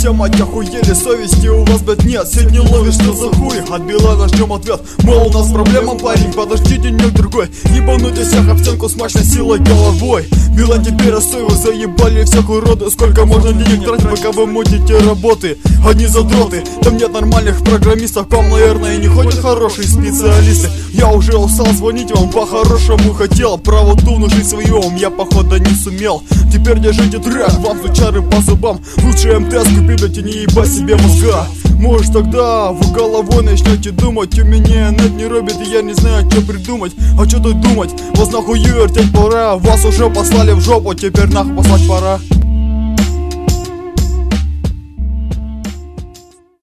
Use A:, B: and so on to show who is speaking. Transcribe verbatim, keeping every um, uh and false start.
A: все, мать, охуели, совести у вас, блядь, нет. Сеть не ловишь, что за хуй? От Билана ждем ответ. Мол, у нас проблема, парень, подожди денек другой. Ебануть всех об стенку с мощной силой головой. Билан теперь остой, вы заебали всех уродов. Сколько можно денег тратить, пока вы мутите работы? Одни задроты, там нет нормальных программистов. К вам, наверное, не ходят хорошие специалисты. Я уже устал звонить вам, по-хорошему хотел правоту внушить своем, я походу не сумел. Теперь держите трек, вам сучары по зубам. Лучше МТС купи, блядь, и не ебать себе мозга. Может тогда вы головой начнете думать. У меня нет не робит, и я не знаю, что придумать. А что тут думать, вас нахуй вертеть пора. Вас уже послали в жопу, теперь нахуй послать пора.